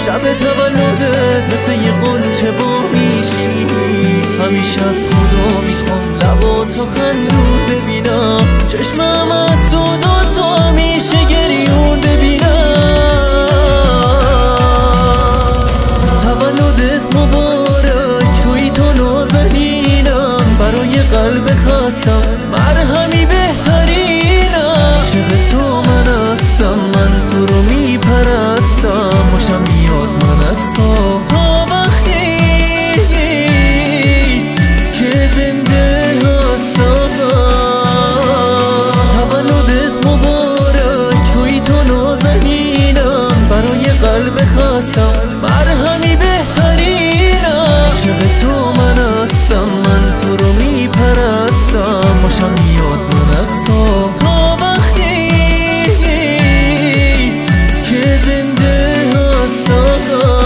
شب تولدت مثل یه غنچه وا میشی. همیشه از خدا میخوام لباتو خندون ببینم، چشمم از سودات تو همیشه گریون ببینم. تولدت مبارک، توی تو نازنینم، برای قلب خستم مرهمی بهترینم. عاشق تو من هستم، من تو رو میپرستم، خوشم میاد من از تو تا وقتی که زنده هستم. تولدت مبارک، توی تو نازنینم، برای قلب خستم مرهمی بهترینم. عاشق تو من هستم، من تو رو میپرستم، خوشم میاد من از تو تا وقتی که زنده هستم.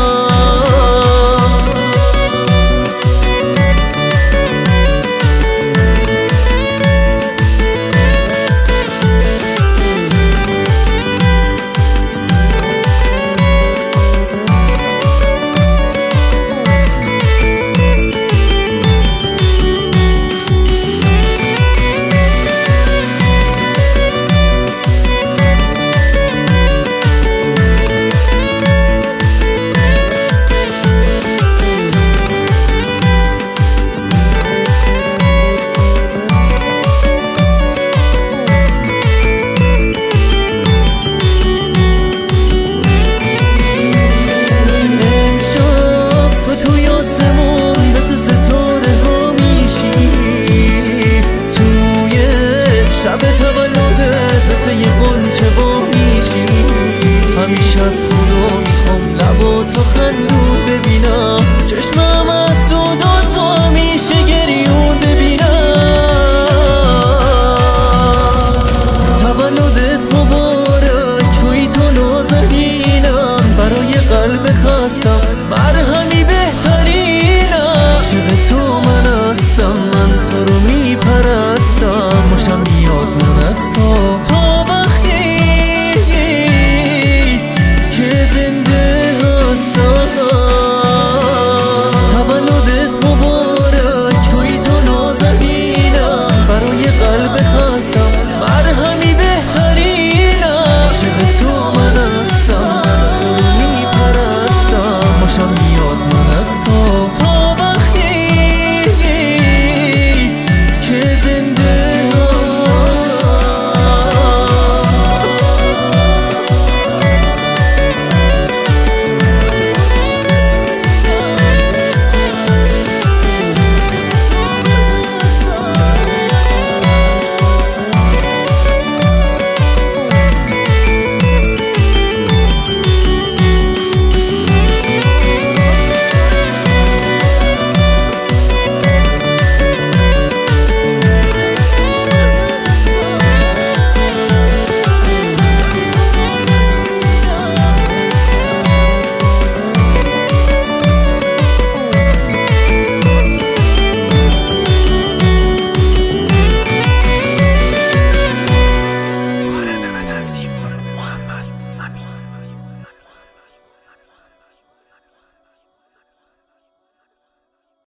شب تولدت مثل یه غنچه وا میشی. همیشه از خدا میخوام لباتو خندون ببینم، چشمم از سودات تو همیشه گریون ببینم. تولدت مبارک، توی تو نازنینم، برای قلب خستم